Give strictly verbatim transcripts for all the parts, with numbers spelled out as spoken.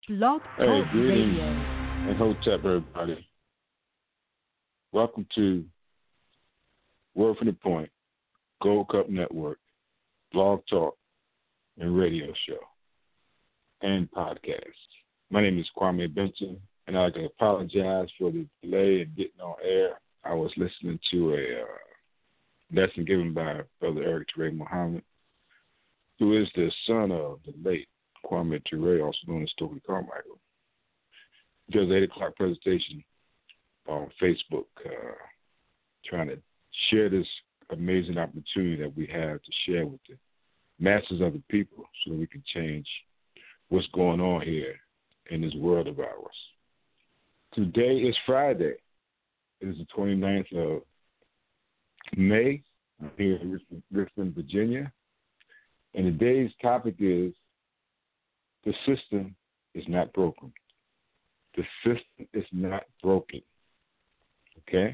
Blog Hey, Talk greetings Radio. and hotep, everybody. Welcome to Word from the Point, Gold Cup Network, Blog Talk, and radio show, and podcast. My name is Kwame Benson, and I'd like to apologize for the delay in getting on air. I was listening to a uh, lesson given by Brother Eric Ture Muhammad, who is the son of the late Kwame Ture, also known as Stokely Carmichael. There's an eight o'clock presentation on Facebook uh, trying to share this amazing opportunity that we have to share with the masses of the people so that we can change what's going on here in this world of ours. Today is Friday. It is the twenty-ninth of May. I'm here in Richmond, Richmond, Virginia. And today's topic is the system is not broken. The system is not broken. Okay?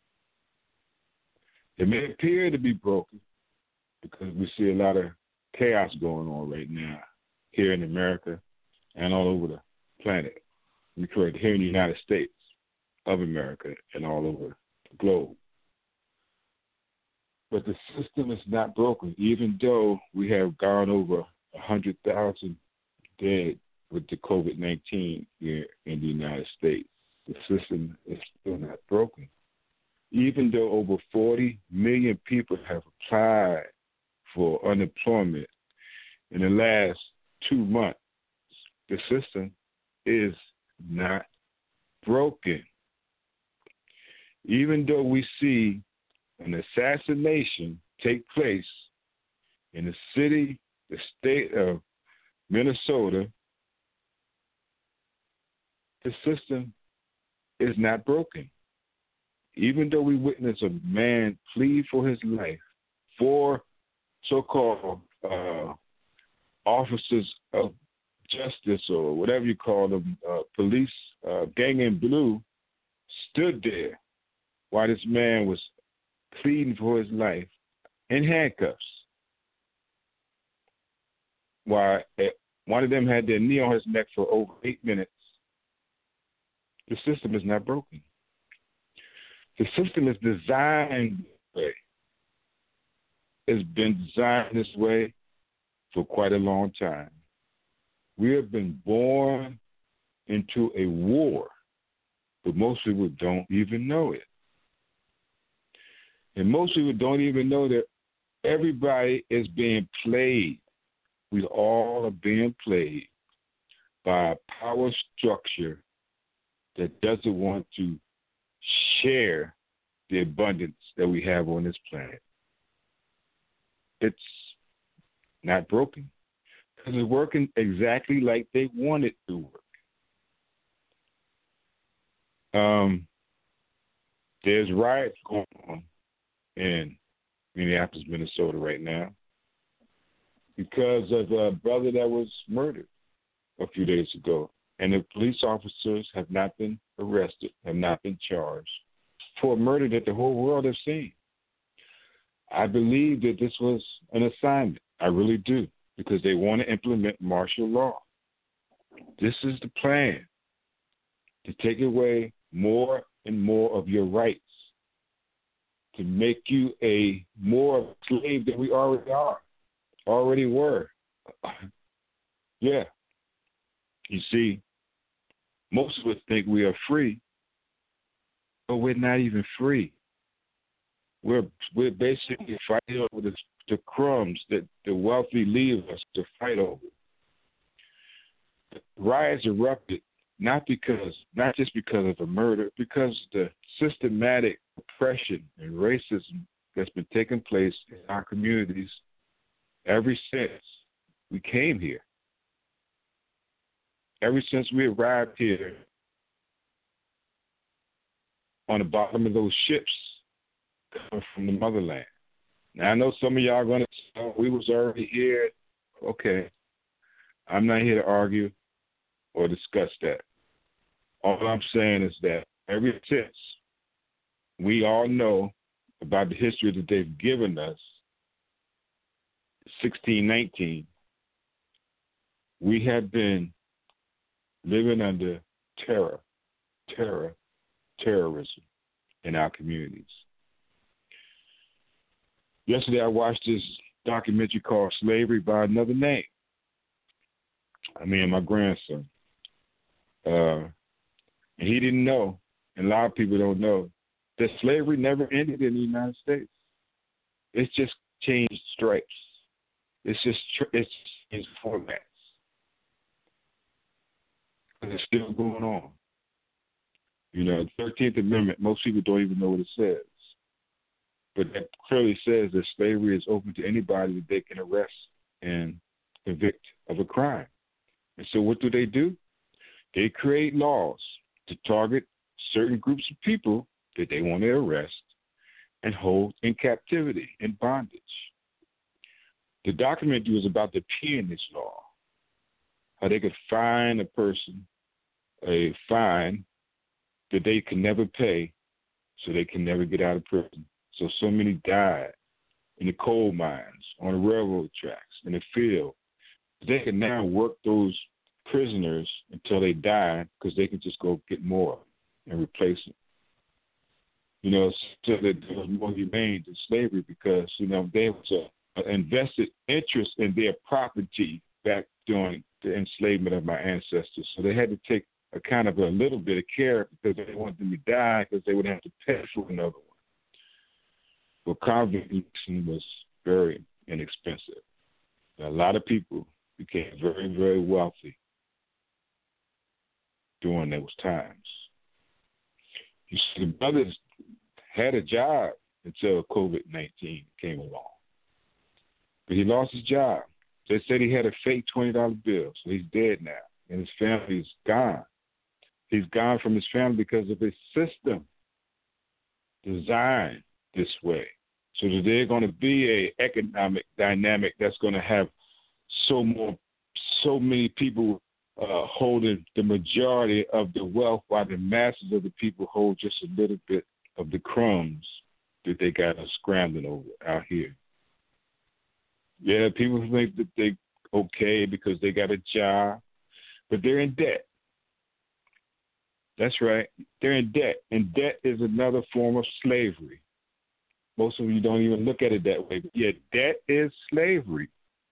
It may appear to be broken because we see a lot of chaos going on right now here in America and all over the planet. We correct here in the United States of America and all over the globe. But the system is not broken, even though we have gone over one hundred thousand dead with the COVID nineteen here in the United States. The system is still not broken. Even though over forty million people have applied for unemployment in the last two months, the system is not broken. Even though we see an assassination take place in the city, the state of Minnesota, the system is not broken. Even though we witness a man plead for his life, four so-called uh, officers of justice or whatever you call them, uh, police, uh, gang in blue, stood there while this man was pleading for his life in handcuffs. While one of them had their knee on his neck for over eight minutes. The system is not broken. The system is designed this way. It's been designed this way for quite a long time. We have been born into a war, but most people don't even know it. And most people don't even know that everybody is being played. We all are being played by a power structure that doesn't want to share the abundance that we have on this planet. It's not broken because it's working exactly like they want it to work. Um, there's riots going on in Minneapolis, Minnesota right now because of a brother that was murdered a few days ago. And the police officers have not been arrested, have not been charged for a murder that the whole world has seen. I believe that this was an assignment. I really do, because they want to implement martial law. This is the plan, to take away more and more of your rights, to make you a more of a slave than we already are, already were. Yeah. You see, most of us think we are free, but we're not even free. We're we're basically fighting over the, the crumbs that the wealthy leave us to fight over. Riots erupted not because, not just because of the murder, because the systematic oppression and racism that's been taking place in our communities ever since we came here. Ever since we arrived here on the bottom of those ships coming from the motherland. Now, I know some of y'all are going to say, oh, we was already here. Okay. I'm not here to argue or discuss that. All I'm saying is that ever since we all know about the history that they've given us, sixteen nineteen, we have been living under terror, terror, terrorism in our communities. Yesterday, I watched this documentary called Slavery by Another Name. I mean, my grandson. Uh, and he didn't know, and a lot of people don't know, that slavery never ended in the United States. It's just changed stripes. It's just it's changed formats. And it's still going on. You know, the thirteenth Amendment, most people don't even know what it says. But that clearly says that slavery is open to anybody that they can arrest and convict of a crime. And so what do they do? They create laws to target certain groups of people that they want to arrest and hold in captivity, in bondage. The documentary was about the peonage law, how they could fine a person a fine that they can never pay so they can never get out of prison. So, so many died in the coal mines, on the railroad tracks, in the field. They can now work those prisoners until they die because they can just go get more and replace them. You know, so that it was more humane than slavery because, you know, there was an invested interest in their property back during the enslavement of my ancestors. So they had to take a kind of a little bit of care because they wanted them to die because they would have to pay for another one. But convict leasing was very inexpensive. And a lot of people became very, very wealthy during those times. You see, the brothers had a job until COVID nineteen came along. But he lost his job. They said he had a fake twenty dollar bill, so he's dead now. And his family is gone. He's gone from his family because of his system designed this way. So that they're going to be a economic dynamic that's going to have so more, so many people uh, holding the majority of the wealth while the masses of the people hold just a little bit of the crumbs that they got us scrambling over out here. Yeah, people think that they okay because they got a job, but they're in debt. That's right. They're in debt. And debt is another form of slavery. Most of you don't even look at it that way. But yeah, debt is slavery.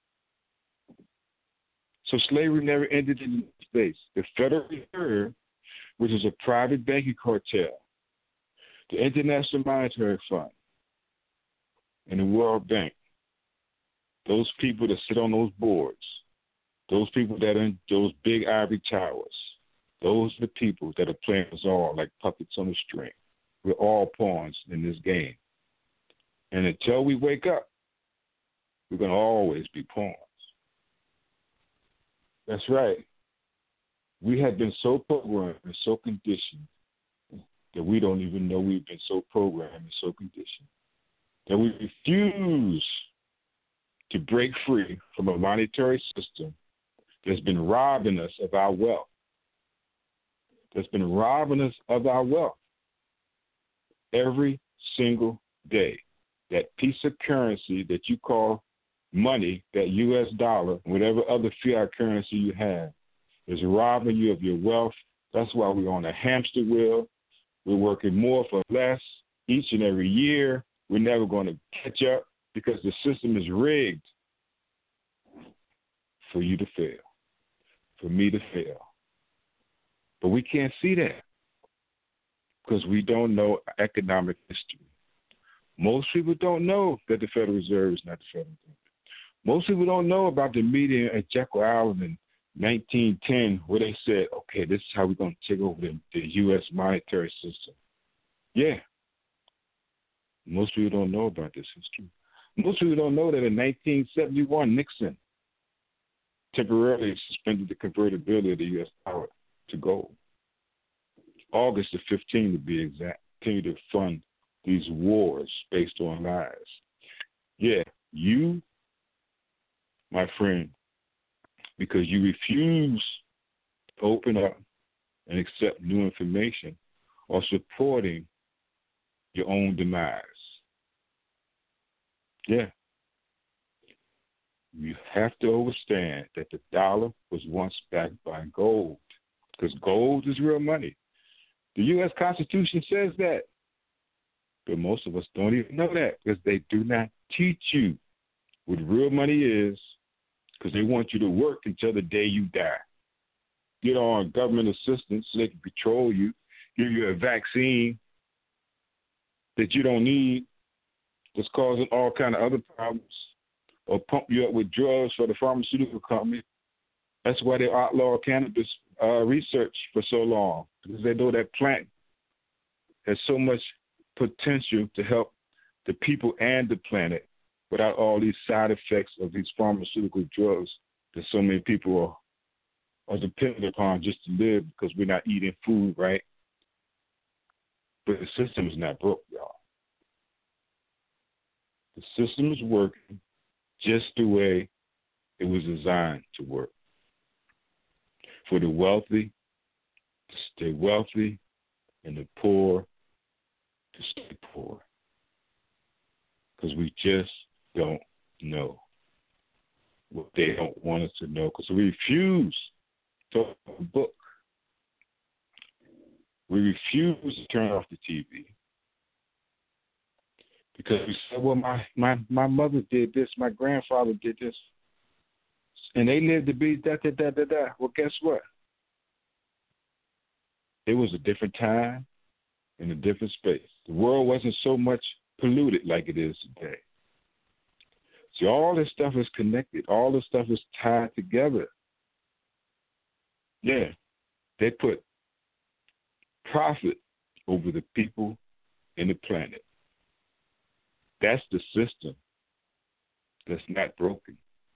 So slavery never ended in the States. The Federal Reserve, which is a private banking cartel, the International Monetary Fund, and the World Bank, those people that sit on those boards, those people that are in those big ivory towers, those are the people that are playing us all like puppets on a string. We're all pawns in this game. And until we wake up, we're going to always be pawns. That's right. We have been so programmed and so conditioned that we don't even know we've been so programmed and so conditioned that we refuse to break free from a monetary system that's been robbing us of our wealth. That's been robbing us of our wealth every single day. That piece of currency that you call money, that U S dollar, whatever other fiat currency you have, is robbing you of your wealth. That's why we're on a hamster wheel. We're working more for less each and every year. We're never going to catch up because the system is rigged for you to fail, for me to fail. But we can't see that because we don't know economic history. Most people don't know that the Federal Reserve is not the federal government. Most people don't know about the meeting at Jekyll Island in nineteen ten where they said, okay, this is how we're going to take over the, the U S monetary system. Yeah. Most people don't know about this history. Most people don't know that in nineteen seventy-one, Nixon temporarily suspended the convertibility of the U S dollar to gold. August the fifteenth, to be exact, continue to fund these wars based on lies. Yeah, you, my friend, because you refuse to open up and accept new information, are supporting your own demise. Yeah. You have to understand that the dollar was once backed by gold. because gold is real money. The U S Constitution says that, but most of us don't even know that because they do not teach you what real money is, because they want you to work until the day you die. Get on government assistance so they can control you, give you a vaccine that you don't need that's causing all kind of other problems, or pump you up with drugs for the pharmaceutical company. That's why they outlawed cannabis uh, research for so long, because they know that plant has so much potential to help the people and the planet without all these side effects of these pharmaceutical drugs that so many people are, are dependent upon just to live, because we're not eating food right. But the system is not broke, y'all. The system is working just the way it was designed to work. For the wealthy to stay wealthy and the poor to stay poor. Because we just don't know what they don't want us to know, because we refuse to open a book. We refuse to turn off the T V. Because we said, well, my, my, my mother did this, my grandfather did this, and they lived to be da, da, da, da, da. Well, guess what? It was a different time in a different space. The world wasn't so much polluted like it is today. See, all this stuff is connected. All this stuff is tied together. Yeah, they put profit over the people and the planet. That's the system that's not broken.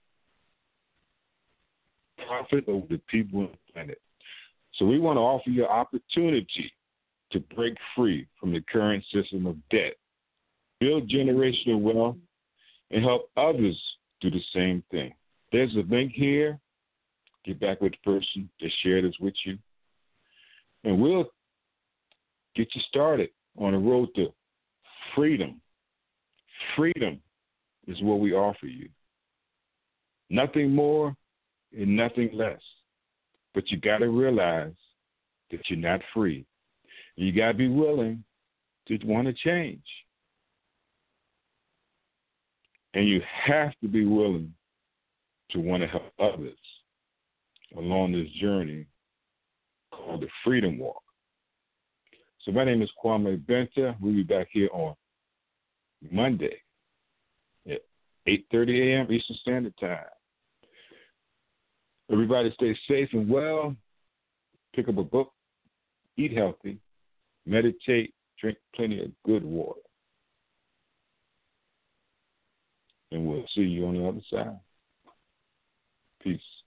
Profit over the people and the planet. So we want to offer you an opportunity to break free from the current system of debt, build generational wealth, and help others do the same thing. There's a link here. Get back with the person that shared this with you, and we'll get you started on the road to freedom. Freedom is what we offer you. Nothing more and nothing less. But you got to realize that you're not free. You got to be willing to want to change. And you have to be willing to want to help others along this journey called the Freedom Walk. So my name is Kwame Benta. We'll be back here on Monday at eight thirty a.m. Eastern Standard Time. Everybody stay safe and well. Pick up a book. Eat healthy. Meditate. Drink plenty of good water. And we'll see you on the other side. Peace.